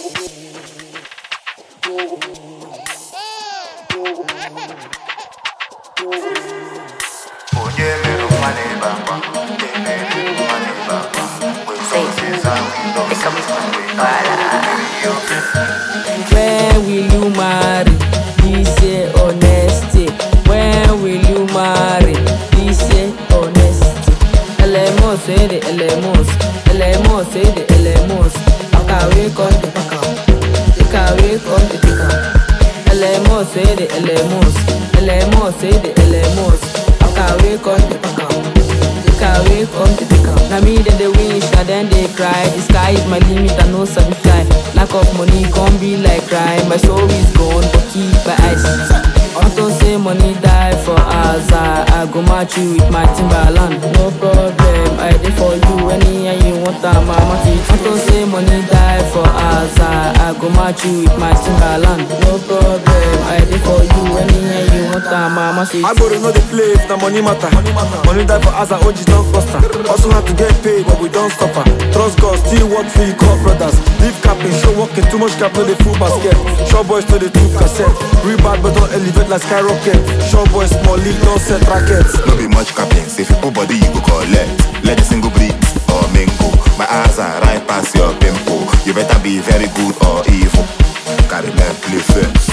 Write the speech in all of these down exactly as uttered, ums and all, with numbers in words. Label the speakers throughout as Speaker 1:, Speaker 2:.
Speaker 1: When will you marry? This year honesty. When will you marry? This year honesty. Elemos, say the elemos. Elemos, say the elemos. Pakawe kon the paka. Pakawe kon the pika. Elemos, say the elemos. Elemos, say the elemos. Pakawe kon the paka. Pakawe kon the pika. Now me then they wish, now then they cry. The sky is my limit, I know sabi fly. Lack of money can't be like crime. My soul is gone, but keep my eyes. Unto say money die for us. I, I go match you with my Timberland. No problem, I did for you. Any and you want that, mama teach. Unto say money die for us. I, I go match you with my Timberland. No problem, I did for you. Any and you want that, mama teach.
Speaker 2: I go to know the play if the money matter. Money die for us, I O G don't cost her. Also have to get paid, but we don't stop her. Trust God, still work for you, call brothers. Leave capping, show working, too much cap, no the full basket. Show boys to the two cassette. Real bad, but don't elevate like skyrocket. Show boys, small league, don't set rackets.
Speaker 3: No be much capping, if you put body, you go collect. Let the single breathe or mingle. My eyes are right past your pimple. You better be very good or evil. Carry me play first.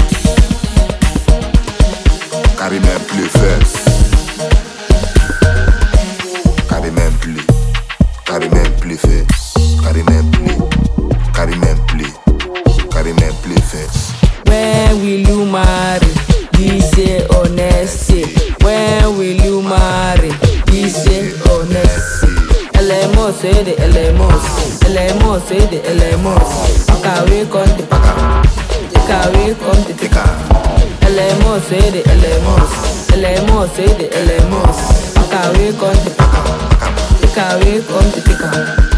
Speaker 3: Carry me play first. Carry me play. Carry me play first. Carry me play. Carry me play. Carry me play first.
Speaker 1: When will you marry? This year honesty. When will you marry? This year honesty. Elemos, say the elemos. Elemos, say the elemos. Pakawe kon the paka. Pakawe kon the pika. Elemos, say the elemos. Elemos, say the elemos. Pakawe kon the paka. Pakawe kon the pika.